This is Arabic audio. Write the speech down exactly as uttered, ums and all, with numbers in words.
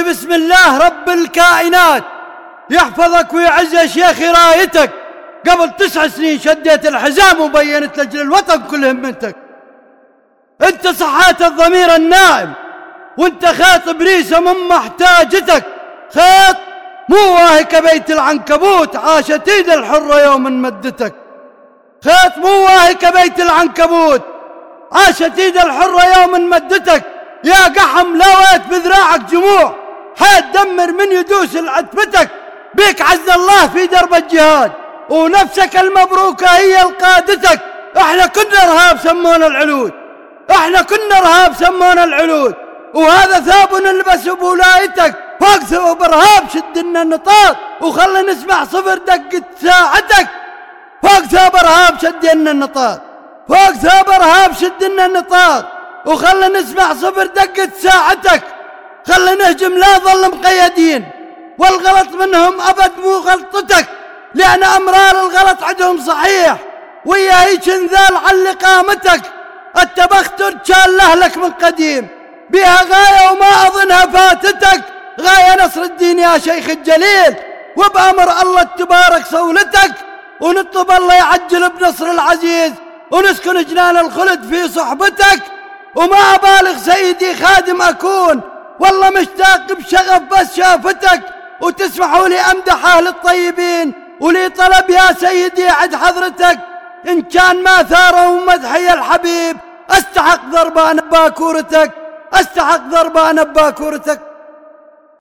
بسم الله رب الكائنات يحفظك ويعز يا شيخي رايتك. قبل تسع سنين شديت الحزام وبينت لأجل الوطن كل همتك. انت صحات الضمير النائم وانت خيط بريسة من محتاجتك، خيط مو واهي كبيت العنكبوت عاشت ايد الحرة يوم مدتك. خيط مو واهي كبيت العنكبوت عاشت ايد الحرة يوم مدتك. يا قحم لويت بذراعك جموع حيت دمر من يدوس العتبتك. بيك عز الله في درب الجهاد ونفسك المبروكة هي القادتك. احنا كنا ارهاب سمونا العلود، احنا كنا ارهاب سمونا العلود، وهذا ثوب نلبس بولايتك. فوق ثوب ارهاب شد لنا النطاق وخلنا نسمع صفر دقة ساعتك. فوق ثوب ارهاب شد لنا النطاق، فوق ثوب ارهاب شد لنا النطاق وخلنا نسمع صفر دقة ساعتك. خلنا نهجم لا ظل مقيدين والغلط منهم ابد مو غلطتك، لان امرار الغلط عندهم صحيح ويا هيك انذال على قامتك. التبختر كان لهلك من قديم بها غاية وما اظنها فاتتك. غاية نصر الدين يا شيخ الجليل وبأمر الله تبارك صولتك، ونطلب الله يعجل بنصر العزيز ونسكن جنان الخلد في صحبتك. وما أبالغ سيدي خادم أكون والله مشتاق بشغف بس شافتك. وتسمحوا لي أمدح أهل الطيبين ولي طلب يا سيدي عد حضرتك، إن كان ما ثاره مدحي الحبيب أستحق ضربان بباكورتك، أستحق ضربان بباكورتك.